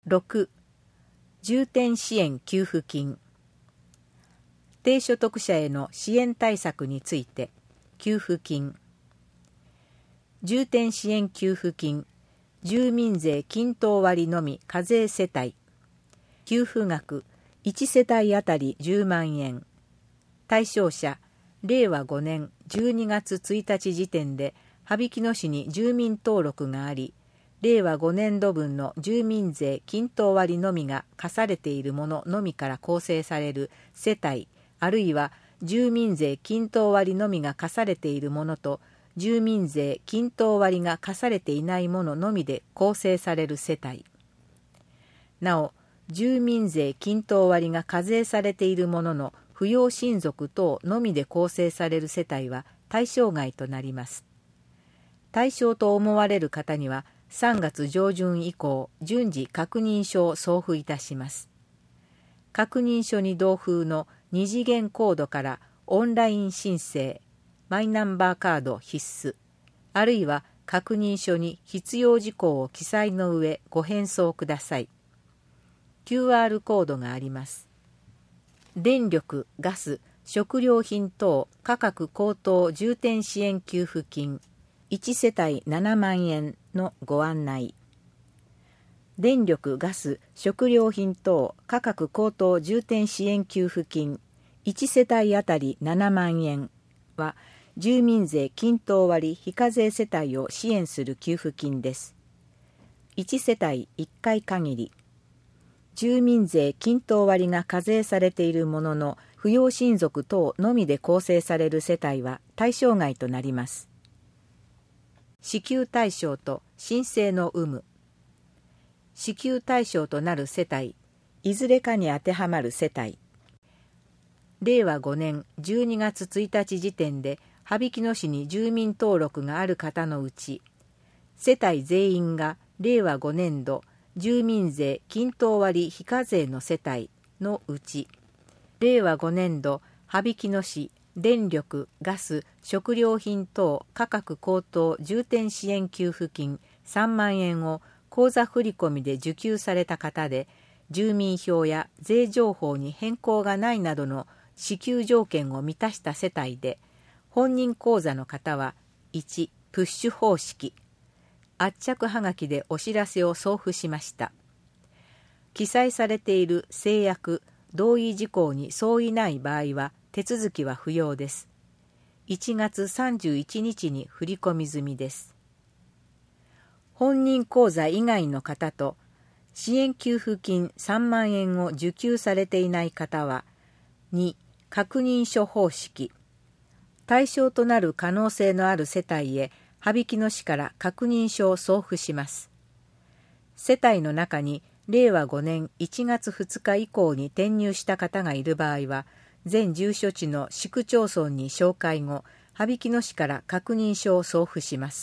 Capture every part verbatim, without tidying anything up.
ろく. 重点支援給付金。低所得者への支援対策について給付金。重点支援給付金、住民税均等割のみ課税世帯。給付額いち世帯あたりじゅうまんえん。対象者、れいわごねんじゅうにがつついたち時点で羽曳野市に住民登録があり、れいわごねんどぶんの住民税均等割のみが課されているもののみから構成される世帯、あるいは住民税均等割のみが課されているものと、住民税均等割が課されていないもののみで構成される世帯。なお、住民税均等割が課税されているものの扶養親族等のみで構成される世帯は対象外となります。対象と思われる方にはさんがつじょうじゅん以降、順次確認書を送付いたします。確認書に同封の二次元コードからオンライン申請、マイナンバーカード必須、あるいは確認書に必要事項を記載の上ご返送ください。キューアール コードがあります。電力・ガス・食料品等価格高騰重点支援給付金いち世帯ななまんえんのご案内。電力・ガス・食料品等価格高騰重点支援給付金いち世帯あたりななまんえんは、住民税均等割非課税世帯を支援する給付金です。いち世帯いっかい限り。住民税均等割が課税されているものの扶養親族等のみで構成される世帯は対象外となります。支給対象と申請の有無。支給対象となる世帯、いずれかに当てはまる世帯。れいわごねんじゅうにがつついたち時点で羽曳野市に住民登録がある方のうち、世帯全員がれいわごねんど住民税均等割非課税の世帯のうち、れいわごねんど羽曳野市電力・ガス・食料品等価格高騰重点支援給付金さんまんえんを口座振込で受給された方で、住民票や税情報に変更がないなどの支給条件を満たした世帯で、本人口座の方はいちプッシュ方式、圧着はがきでお知らせを送付しました。記載されている制約・同意事項に相違ない場合は手続きは不要です。いちがつさんじゅういちにちに振り込み済みです。本人口座以外の方と支援給付金さんまんえんを受給されていない方は、に確認書方式、対象となる可能性のある世帯へ羽曳野市から確認書を送付します。世帯の中にれいわごねんいちがつふつか以降に転入した方がいる場合は、全住所地の市区町村に照会後、羽曳野市から確認書を送付します。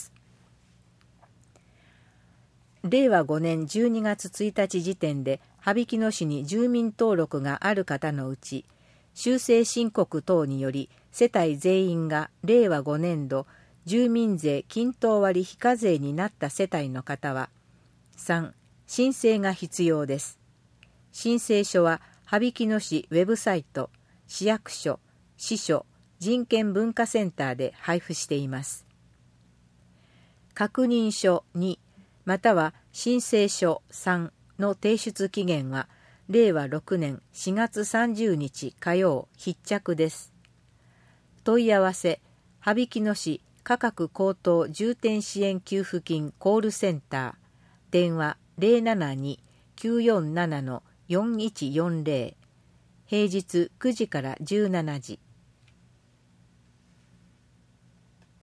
れいわごねんじゅうにがつついたち時点で羽曳野市に住民登録がある方のうち、修正申告等により世帯全員がれいわごねんど住民税均等割非課税になった世帯の方は、さん申請が必要です。申請書は羽曳野市ウェブサイト、市役所、支所、人権文化センターで配布しています。確認書にまたは申請書さんの提出期限はれいわろくねんしがつさんじゅうにち火曜必着です。問い合わせ、羽曳野市価格高騰重点支援給付金コールセンター、電話 ゼロななに きゅうよんなな よんいちよんゼロ、平日くじからじゅうしちじ。